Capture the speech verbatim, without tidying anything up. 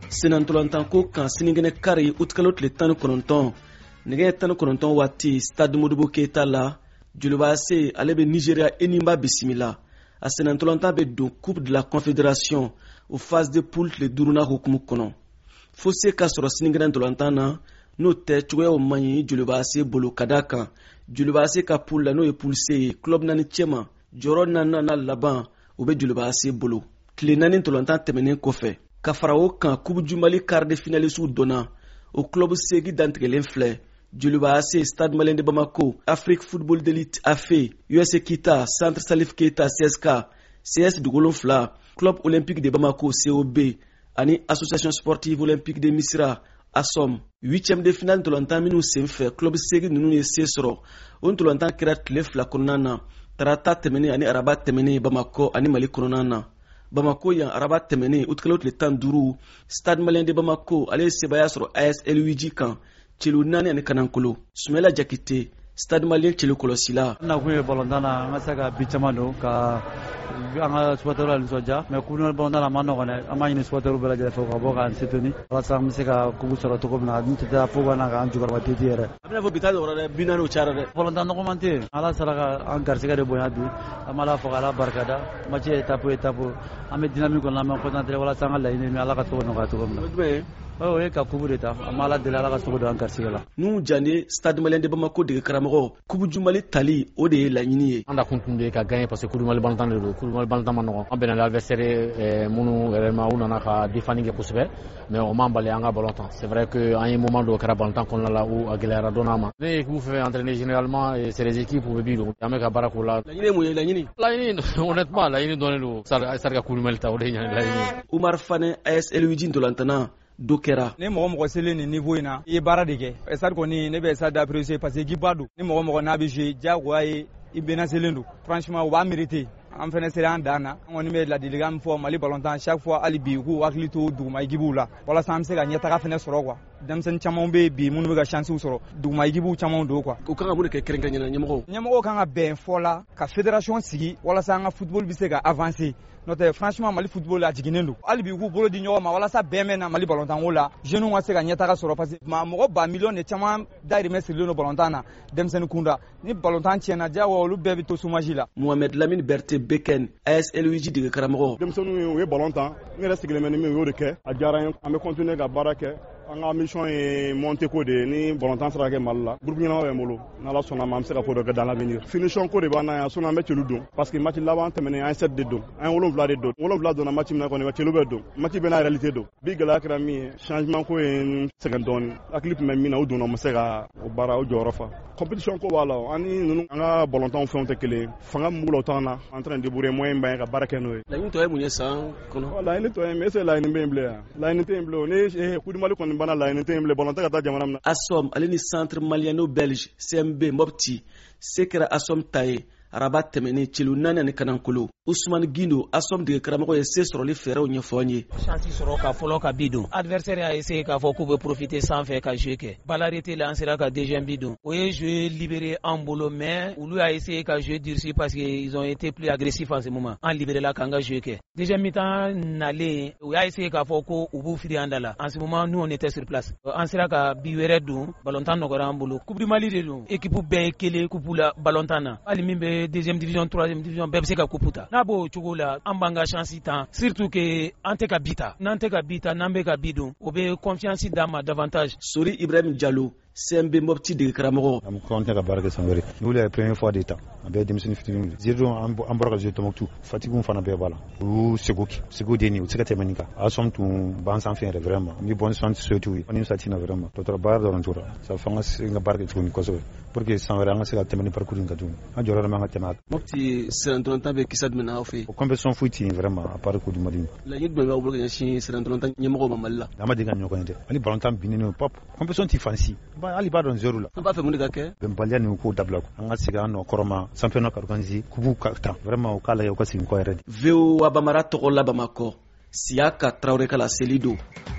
senantolantan ko kan sinigɛnɛ kari utikalo tile tan ni kɔnɔntɔn nɛgɛ tan ni kɔnɔntɔn waati stade Modibo Keita la joliba se ale bɛ Nigeria Enyimba bisimila a senantolantan bɛ don coupe de la confédération o phase de poule tile duurunan hukumu kɔnɔ fo se ka sɔrɔ sinigɛnɛ ntolantan na n'o tɛ cogoyaw man ɲi joliba se bolo ka da kan joliba se ka poule la n'o ye poule C ye club naani cɛman jɔyɔrɔ naaninan laban o bɛ joliba se bolo tile naani ntolantan tɛmɛnen kɔfɛ ka fara o kan kubu jumali quart de finaliste donna o club segi dantigɛlen filɛ joliba se Stade Malien de Bamako, Afrique Football d'Elite A F E, U S Kita, Centre Salif Keita C S K, C S Dugolon Fla, Club Olympique de Bamako C O B, ani Association Sportive Olympique de Misra A S O M. Huitième de finale ntolantan minnu senfɛ club segi ninnu ye se sɔrɔ o ntolantan kɛra tile fila kɔnɔna na tarata tɛmɛnen ani araba tɛmɛnen Bamako ani Mali kɔnɔna na. Bamako yan araba tɛmɛnen utikalo tile tan duuru Stade Malien de Bamako ale ye sebaya sɔrɔ A S L U J kan celu naani ani kanankolo Sumela Jakite Stade Malien celu kɔlɔsila na kun ye balontan na an ka se ka bi caman don ka an ka supporters la nisɔndiya mais coupe du monde balontan na a ma nɔgɔn dɛ an b'a ɲini supporters bɛɛ lajɛlen fɛ ka bɔ k'an soutenir walasa an bɛ se ka kubu sɔrɔ cogo min na n tɛ taa fo ka na k'an jukɔrɔba teti yɛrɛ a bɛna fɔ bi ta dɔgɔra dɛ bi naani o cayara dɛ balontan nɔgɔman tɛ yen ala sara ka an garisɛgɛ de bonya bi an b'a la fɔ k'ala barikada match ye étape o étape an bɛ dynamique kɔnɔ an bɛ concentré walasa an ka laɲini min ala ka cogo nɔgɔya cogo min na o ye ka kubu de ta an b'a la deli ala ka sogo don an garisɛgɛ la n'u jande Stade Malien de Bamako dege karamɔgɔ kubu jumali tali o de ye laɲini ye an da kun tun bɛ ka gagner parce que kubu mali balontan de don kubu mali balontan ma nɔgɔn an bɛnna l'adversaire minnu réellement u nana ka défendre kɛ kosɛbɛ mais o m'an bali an ka balontan c'est vrai que an ye moment dɔw kɛra balontan kɔnɔna la u a gɛlɛyara dɔɔnin an ma ne ye équipe fɛn entraîner généralement c'est les équipes u bɛ bi don an bɛ ka baara k'o la laɲini ye mun ye laɲini laɲini honnêtement laɲini dɔɔnin don sarika kubu mali ta o de ye laɲini Umar Fane A S L U J ntolantana do kɛra ni mɔgɔ mɔgɔ selen nin niveau in na i ye baara de kɛ stade kɔni ne bɛ stade apprécier parce que équipe ba don ni mɔgɔ mɔgɔ n'a bɛ jouer diyagoya ye i benaselen don franchement u b'a mériter an fɛnɛ sera an dan na an kɔni bɛ ladilikan min fɔ Mali balontan chaque fois hali bi u k'u hakili to duguma équipew la walasa an bɛ se ka ɲɛtaga fɛnɛ sɔrɔ quoi denmisɛnnin caman bɛ bi minnu bɛ ka chances sɔrɔ duguma équipew caman don quoi u kan ka mun de kɛ kɛrɛnkɛrɛnnen ɲɛmɔgɔw ɲɛmɔgɔw kan ka bɛn fɔ la ka fédération sigi walasa an ka football bɛ se ka avancer n'o tɛ franchement Mali football a jiginnen don hali bi u k'u bolo di ɲɔgɔn ma walasa bɛn bɛ na Mali balontan ko la jeunes ka se ka ɲɛtaga sɔrɔ parce que mɔgɔ ba miliyɔn de caman dahirimɛ sirilen don balontan na denmisɛnnin kunda ni balontan tiɲɛna diyagoya olu bɛɛ bɛ to chômage la Mohamed Lamine Berté Beken A S L U J dege karamɔgɔ denmisɛnninw u ye balontan n yɛrɛ sigilen bɛ ni min u y'o de kɛ a diyara n ye an bɛ continuer ka baara kɛ an ka mission ye monter ko de ye ni balontan sera kɛ Mali la groupe ɲɛnama bɛ n bolo n'Ala sɔnna ma an bɛ se ka ko dɔ kɛ dans l'avenir finition ko de b'an na yan sinon an bɛ celu don parce que match laban tɛmɛnen an ye sept de don an ye wolonwula de don wolonwula donna match min na kɔni celu bɛ don match bɛ n'a réalité don bi gɛlɛya kɛra min ye changement ko ye n sɛgɛn dɔɔnin hakili tun bɛ min na u donna u ma se ka o baara o jɔyɔrɔ fa compétition ko b'a la an ni ninnu an ka balontanw fɛnw tɛ kelen fanga min b'u la o t'an na en train de débrouiller moyen b'an ye ka baara kɛ n'o ye laɲini tɔ ye mun ye san kɔnɔ laɲini tɔ ye mais est-ce que laɲini bɛ yen bilen yan laɲini tɛ yen bilen ni coupe du Mali kɔni banna laɲini tɛ yen bilen balontan ka taa jamana min na A S O M ale ni Centre Maliano Belge C M B Mopti se kɛra A S O M ta ye araba tɛmɛnen celu naani ani kanankolo Ousmane Guindo A S O M dege karamɔgɔ ye se sɔrɔli fɛɛrɛw ɲɛfɔ an ye chance sɔrɔ ka fɔlɔ ka bi don adversaire y'a essayé k'a fɔ k'u bɛ profiter sanfɛ ka jouer kɛ balarité la an sera ka deuxième bi don o ye jouer libéré en bolo mais olu y'a essayé ka jouer durci parce que ils ont été plus agressifs en ce moment an libéré la k'an ka jouer kɛ deuxième mi-temps nalen u y'a essayé k'a fɔ ko u b'u firi an da la en ce moment nous on était sur place an sera ka bi wɛrɛ don balontan nɔgɔra an bolo coupe du Mali de don équipe bɛɛ ye kelen coupe la balontan na hali min bɛ deuxième division troisième division bɛɛ bɛ se ka coupe ta n'a b'o cogo la an b'an ka chance tan surtout que an tɛ ka bi ta n'an tɛ ka bi ta n'an bɛ ka bi don o bɛ confiance d'an ma davantage. Sori Ibrahim Diallo C M B Mopti dege karamɔgɔ an kɔnte ka baara kɛ san wɛrɛ n'olu ye première fois de ta an bɛɛ denmisɛnnin fitinin zero an bɔra ka jouer Tombouctou Fatigue fana bɛɛ b'a la u seko seko de ni u tɛ se ka tɛmɛ nin kan A S O M tun b'an sanfɛ yɛrɛ vraiment n bɛ bonne chance souhaiter u ye ni satina vraiment dɔgɔtɔrɔ baara dɔrɔn tora ça fait an ka se ka baara kɛ tuguni kosɛbɛ pour que san wɛrɛ an ka se ka tɛmɛ ni parcours in kan tuguni an jɔyɔrɔ dɔ man ka tɛmɛ a kan. Mopti senantolantan bɛ kisa jumɛn na aw fɛ yen. o compétition foyi tɛ yen vraiment à part coupe du Mali. laɲini jumɛn b'aw bolo ka ɲɛsin senantolantan ɲɛmɔgɔw ma Mali la. an ma deli ka ɲɔgɔn ye dɛ hali balontan binnen o pap compétition tɛ fansi hali b'a dɔn zéro la. an b'a fɛ mun de ka kɛ. bɛnbaliya nin k'o dabila an ka segin an nɔ kɔrɔ ma championnat ka organiser kubu ka tan vraiment o k'a lajɛ u ka segin kɔ yɛrɛ de. V O A Bamara tɔgɔ la Bamakɔ Siyaka Traoré ka la seli don.